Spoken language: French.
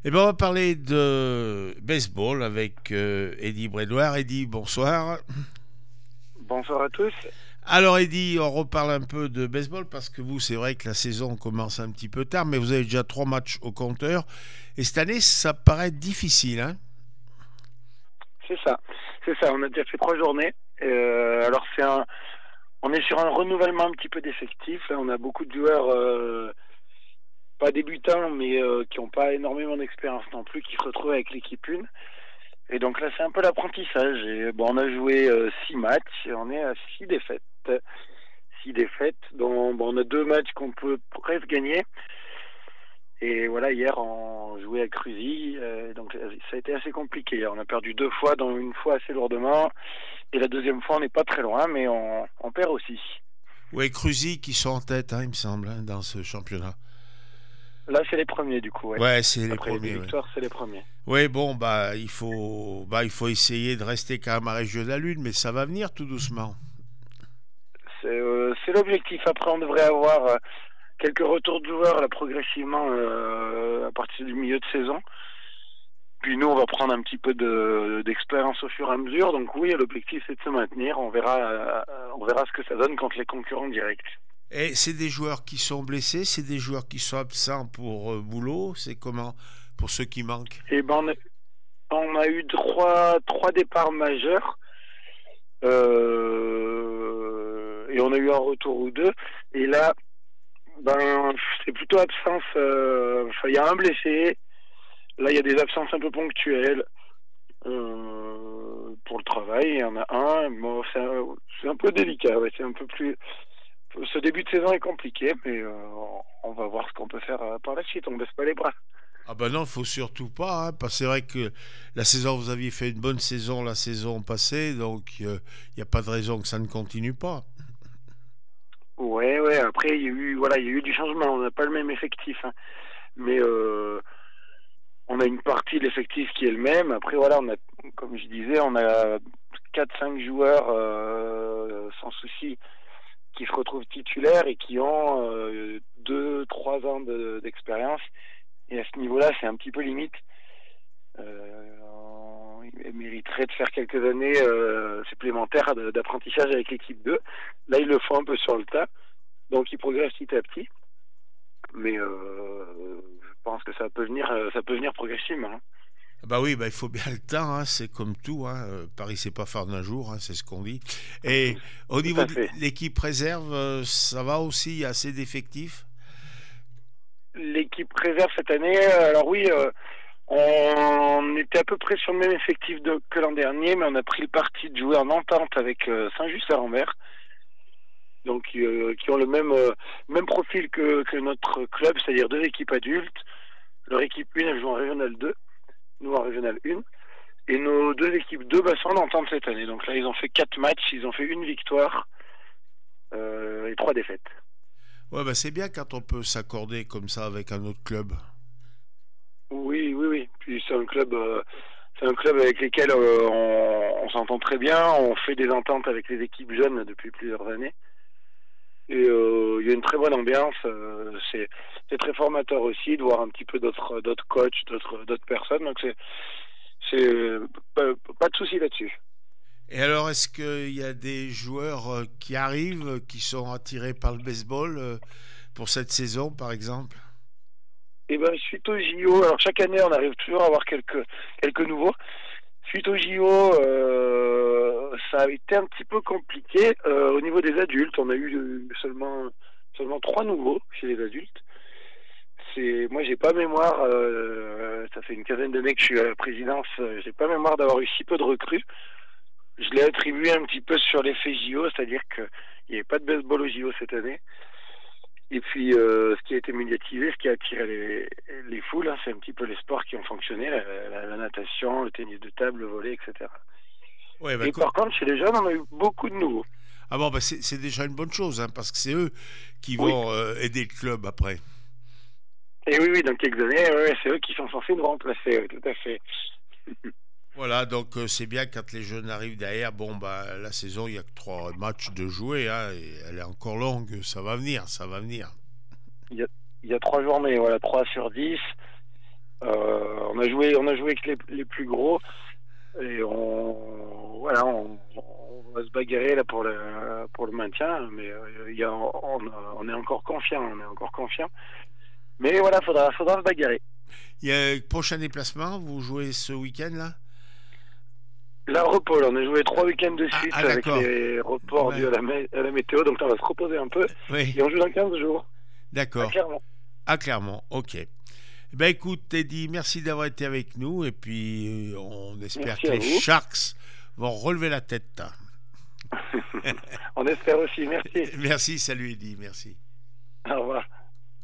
Eh bien, on va parler de baseball avec Eddy Brédoire. Eddy, bonsoir. Bonsoir à tous. Alors, Eddy, on reparle un peu de baseball parce que vous, c'est vrai que la saison commence un petit peu tard, mais vous avez déjà 3 matchs au compteur. Et cette année, ça paraît difficile, hein? C'est ça. C'est ça. On a déjà fait 3 journées. Alors on est sur un renouvellement un petit peu d'effectifs. Là, on a beaucoup de joueurs, pas débutants, mais qui n'ont pas énormément d'expérience non plus, qui se retrouvent avec l'équipe 1. Et donc là, c'est un peu l'apprentissage. Et bon, on a joué 6 matchs et on est à 6 défaites. 6 défaites, dont bon, on a 2 matchs qu'on peut presque gagner. Et voilà, hier, on jouait à Cruzy, donc ça a été assez compliqué. On a perdu 2 fois, dont une fois assez lourdement. Et la deuxième fois, on n'est pas très loin, mais on perd aussi. Ouais, Cruzy qui sont en tête, hein, il me semble, hein, dans ce championnat. Là, c'est les premiers, du coup, ouais. Ouais, c'est les Après les deux premiers, ouais. victoires, c'est les premiers. Oui, bon, il faut essayer de rester quand même à Région de la Lune, mais ça va venir tout doucement. C'est l'objectif. Après, on devrait avoir quelques retours de joueurs là, progressivement à partir du milieu de saison. Puis nous, on va prendre un petit peu d'expérience au fur et à mesure. Donc oui, l'objectif, c'est de se maintenir. On verra ce que ça donne contre les concurrents directs. Et c'est des joueurs qui sont blessés, c'est des joueurs qui sont absents pour boulot, c'est comment pour ceux qui manquent? Et ben, on a eu trois départs majeurs. Et on a eu un retour ou deux. Et là, ben, c'est plutôt absence. Enfin, il y a un blessé. Là, il y a des absences un peu ponctuelles pour le travail. Il y en a un. Bon, c'est un peu délicat. Ouais, c'est un peu plus. Ce début de saison est compliqué, mais on va voir ce qu'on peut faire par la suite. On baisse pas les bras. Ah ben non, il faut surtout pas, hein, parce que c'est vrai que la saison, vous aviez fait une bonne saison la saison passée, donc il n'y a pas de raison que ça ne continue pas. Ouais, ouais. Après, il y a eu du changement. On n'a pas le même effectif, hein. Mais on a une partie de l'effectif qui est le même. Après, voilà, comme je disais, on a 4 5 joueurs sans souci qui se retrouvent titulaires et qui ont 2 3 ans d'expérience. Et à ce niveau-là, c'est un petit peu limite. Ils mériteraient de faire quelques années supplémentaires d'apprentissage avec l'équipe 2. Là, ils le font un peu sur le tas. Donc, ils progressent petit à petit. Mais je pense que ça peut venir progressivement, hein. Bah oui, bah il faut bien le temps, hein, c'est comme tout, hein, Paris c'est pas phare d'un jour, hein, c'est ce qu'on dit. Et au Tout niveau à de fait. l'équipe réserve, ça va aussi, il y a assez d'effectifs. L'équipe réserve cette année, alors oui, on était à peu près sur le même effectif que l'an dernier, mais on a pris le parti de jouer en entente avec Saint-Just-à-Rambert, donc qui ont le même profil que notre club, c'est-à-dire 2 équipes adultes. Leur équipe 1, elle joue en Régional 2, nous en Régional 1. Et nos 2 équipes 2 sont en entente cette année. Donc là, ils ont fait 4 matchs, ils ont fait une victoire et 3 défaites. Ouais, bah c'est bien quand on peut s'accorder comme ça avec un autre club. Oui, oui, oui. Puis c'est un club avec lequel on s'entend très bien. On fait des ententes avec les équipes jeunes depuis plusieurs années. Et il y a une très bonne ambiance. C'est très formateur aussi de voir un petit peu d'autres coachs, d'autres personnes. Donc c'est pas de souci là-dessus. Et alors, est-ce qu'il y a des joueurs qui arrivent, qui sont attirés par le baseball pour cette saison, par exemple? Et ben suite au JO, alors chaque année on arrive toujours à avoir quelques nouveaux. Suite au JO, ça a été un petit peu compliqué. Au niveau des adultes, on a eu seulement 3 nouveaux chez les adultes. Moi, j'ai pas mémoire. Ça fait une quinzaine d'années que je suis à la présidence. J'ai pas mémoire d'avoir eu si peu de recrues. Je l'ai attribué un petit peu sur l'effet JO, c'est-à-dire qu'il n'y avait pas de baseball au JO cette année. Et puis, ce qui a été médiatisé, ce qui a attiré les foules, hein, c'est un petit peu les sports qui ont fonctionné, la natation, le tennis de table, le volley, etc. Ouais, bah, Et par contre, chez les jeunes, on a eu beaucoup de nouveaux. ah bon, bah c'est déjà une bonne chose, hein, parce que c'est eux qui Oui. vont aider le club après. Et oui, oui, dans quelques années, ouais, ouais, c'est eux qui sont censés nous remplacer, oui, tout à fait. Voilà, donc c'est bien quand les jeunes arrivent derrière. Bon, bah la saison, il y a que 3 matchs de jouer, hein, et elle est encore longue. Ça va venir, ça va venir. Il y a 3 journées, voilà, 3 sur 10. on a joué avec les plus gros et on va se bagarrer là pour le maintien, mais on est encore confiant, Mais voilà, faudra se bagarrer. Il y a un prochain déplacement, vous jouez ce week-end là? La repos, là, on a joué 3 week-ends de suite avec d'accord. les reports Ouais. dus à la météo, donc là, on va se reposer un peu Oui, et on joue dans 15 jours. d'accord. Clairement. Ah, clairement, ok. Ben écoute, Teddy, merci d'avoir été avec nous et puis on espère Merci que à les vous. Sharks vont relever la tête. On espère aussi. Merci. Merci, salut Eddie, merci. Au revoir.